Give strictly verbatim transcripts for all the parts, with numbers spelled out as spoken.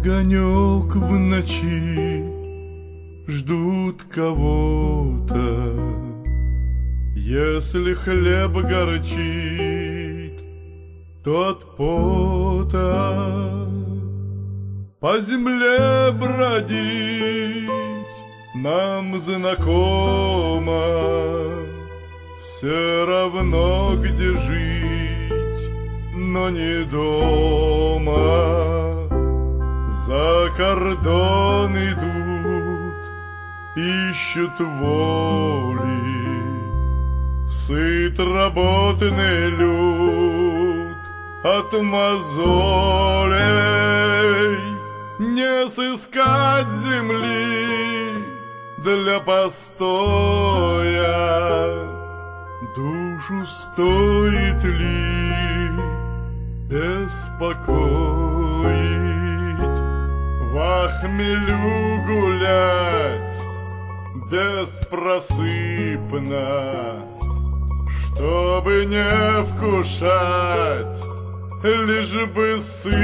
Огонек в ночи ждут кого-то. Если хлеб горчит, то от пота. По земле бродить нам знакомо, все равно где жить, но не дома. За кордон идут, ищут воли, сыт работный люд от мозолей. Не сыскать земли для постоя, душу стоит ли беспокоить? В хмелю гулять беспросыпно, чтобы не вкушать, лишь бы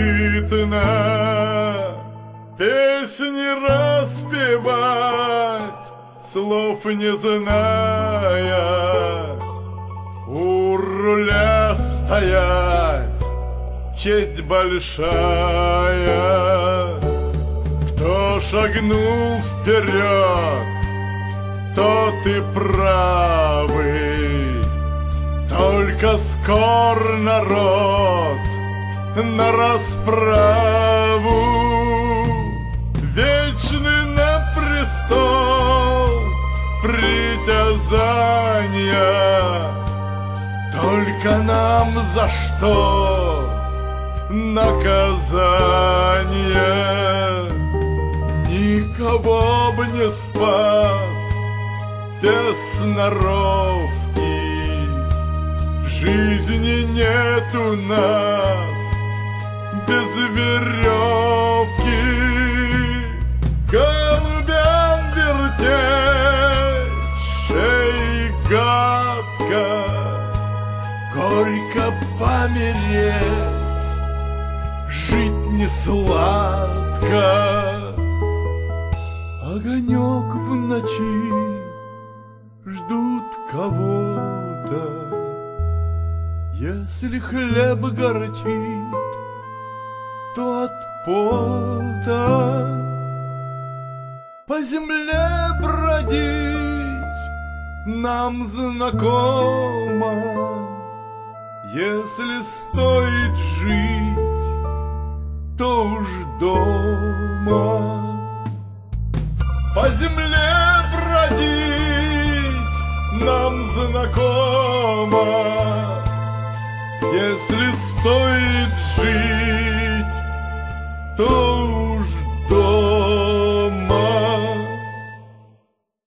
сытно. Песни распевать, слов не зная, у руля стоять, честь большая. Кто шагнул вперед, тот и правый, только скор народ на расправу. Вечный на престол притязания, только нам за что наказание? Никого б не спас без сноровки, жизни нет у нас без веревки. Голубям вертеть шеи гадко, горько помереть, жить не сладко. Огонек в ночи ждут кого-то. Если хлеб горчит, то от пота. По земле бродить нам знакомо, если стоит жить, то уж дома. По земле бродить нам знакомо, если стоит жить, то